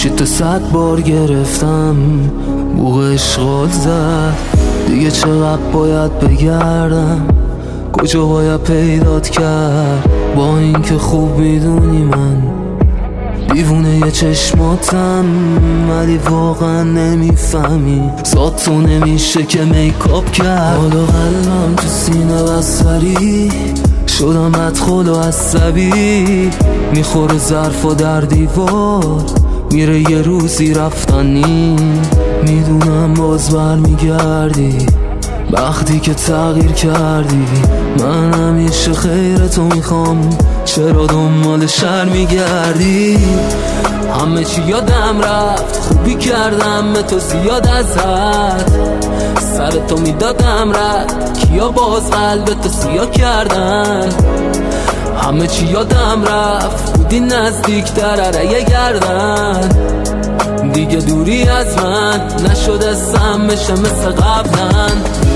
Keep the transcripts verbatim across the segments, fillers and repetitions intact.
گوشیتو صد بار گرفتم، بوق اشغال زد. دیگه چقدر باید بگردم، کجا باید پیدات کرد؟ با اینکه خوب میدونی من دیوونه یه چشماتم، ولی واقعا نمیفهمی ذات تو نمیشه که میکاپ کرد. حالا قلبم تو سینه بستری شدم بدخل و عصبی، میخوره ظرف و در دیوار میره یه روزی رفتنی. میدونم باز برمیگردی وقتی که تغییر کردی، من همیشه خیر تو میخوام، چرا دنبال شر میگردی؟ همه چی یادم رفت، خوبی کردم به تو زیاد از حد، سر تو میدادم رد، کیا باز قلب تو سیاه کردن. همه چی یادم رفت، بودی نزدیک در عرای گردن، دیگه دوری از من نشده سم بشه مثل قبلا.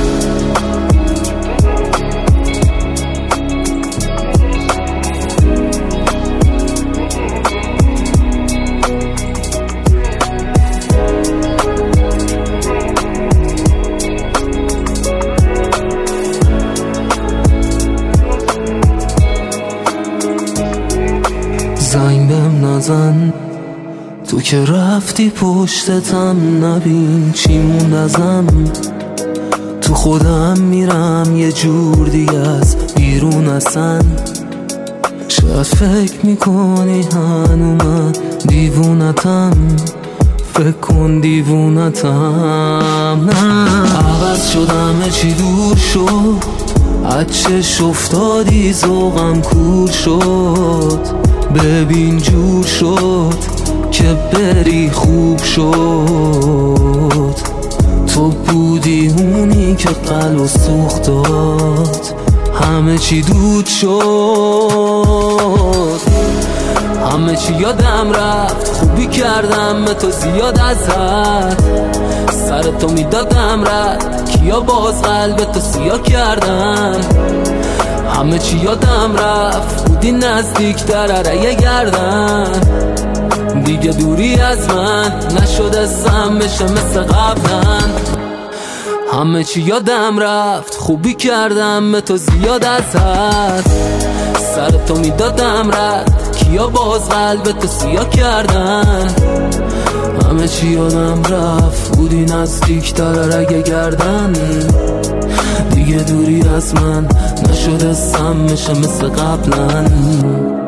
زنگ بهم نزن تو که رفتی پشتتم، نبین چی موند ازم. تو خودم میرم یه جور دیگه از بیرون اصلا. شاید فکر میکنی هنو من دیوونتم، فکر کن دیوونتم. نه عوض شدم چی دور شد، از چش افتادی ذوقم کور شد. ببین جور شد که بری خوب شد، تو بودی اونی که قلب سوخت داد. همه چی دود شد، همه چی یادم رفت، خوبی کردم به تو زیاد از حد، سر تو میدادم رد، کیا باز قلب تو سیاه کردن. همه چی یادم رفت، بودی نزدیک در عرای گردن، دیگه دوری از من نشده سم بشه مثل قبلا. همه چی یادم رفت، خوبی کردم به تو زیاد از حد، سر تو میدادم رد، کیا باز قلب تو سیاه کردن. همه چی یادم رفت، بودی نزدیک در عرای گردن، دیگه دوری از من نشده سم بشه مثل قبلا.